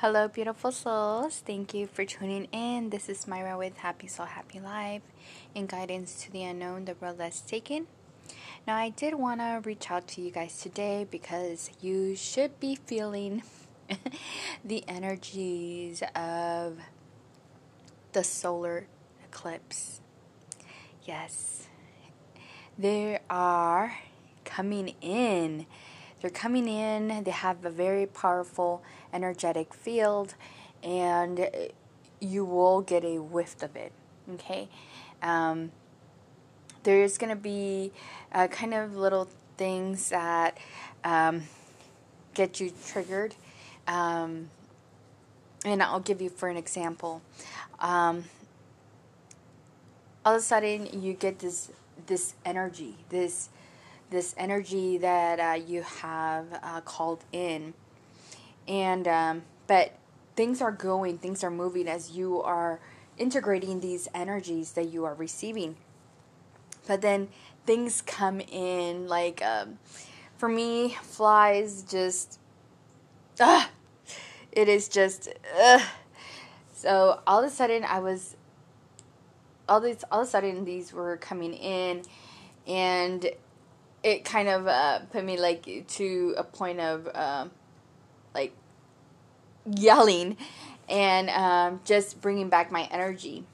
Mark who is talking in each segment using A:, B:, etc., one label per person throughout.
A: Hello, beautiful souls. Thank you for tuning in. This is Myra with Happy Soul, Happy Life and Guidance to the Unknown, the Road Less Taken. Now, I did want to reach out to you guys today because you should be feeling the energies of the solar eclipse. Yes, they are coming in. They're coming in. They have a very powerful energetic field, and you will get a whiff of it. Okay, there's gonna be kind of little things that get you triggered, and I'll give you for an example. All of a sudden, you get this energy, this energy that you have called in, and but things are moving as you are integrating these energies that you are receiving. But then things come in like for me, flies just it is just so all of a sudden these were coming in, and it kind of put me like to a point of like yelling and just bringing back my energy.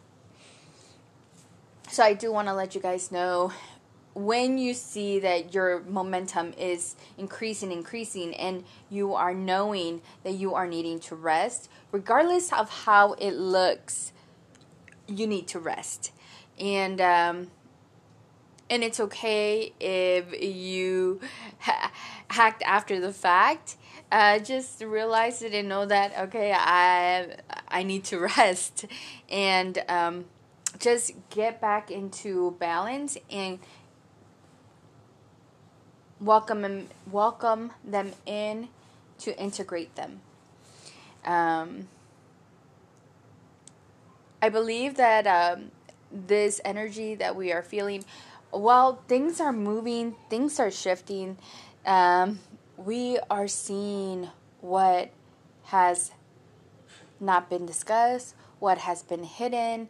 A: So I do want to let you guys know, when you see that your momentum is increasing and you are knowing that you are needing to rest, regardless of how it looks, you need to rest. And it's okay if you hacked after the fact. Just realize it and know that, okay, I need to rest, and just get back into balance and welcome them in to integrate them. I believe that this energy that we are feeling, while things are moving, things are shifting, we are seeing what has not been discussed, what has been hidden,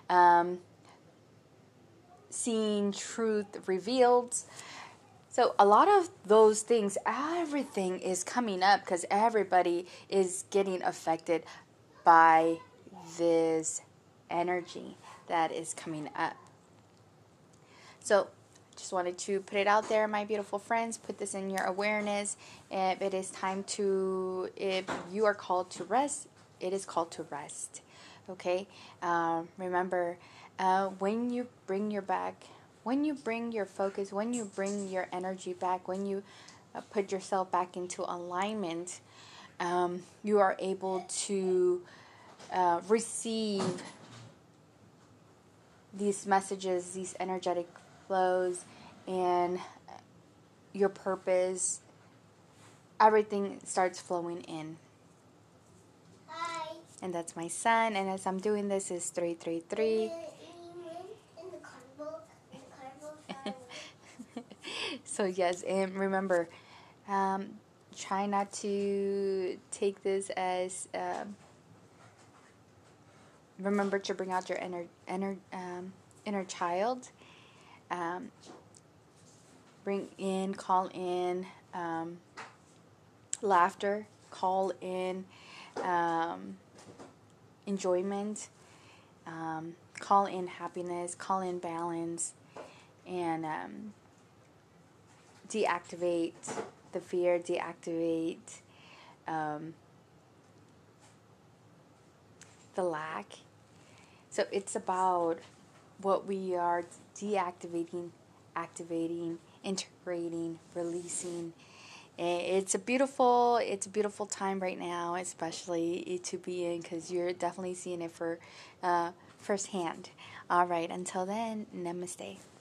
A: seeing truth revealed. So a lot of those things, everything is coming up because everybody is getting affected by this energy that is coming up. So just wanted to put it out there, my beautiful friends. Put this in your awareness. If it is time to, if you are called to rest, it is called to rest. Okay? Remember, when you bring your focus, when you bring your energy back, when you put yourself back into alignment, you are able to receive these messages, these energetic flows, and your purpose. Everything starts flowing in.
B: Hi.
A: And that's my son, and as I'm doing this is 333. So yes, and remember, try not to take this as remember to bring out your inner child. Call in laughter, call in enjoyment, call in happiness, call in balance, and deactivate the fear, deactivate the lack. So it's about what we are deactivating, activating, integrating, releasing. It's a beautiful time right now, especially to be in, because you're definitely seeing it for firsthand. All right, until then, namaste.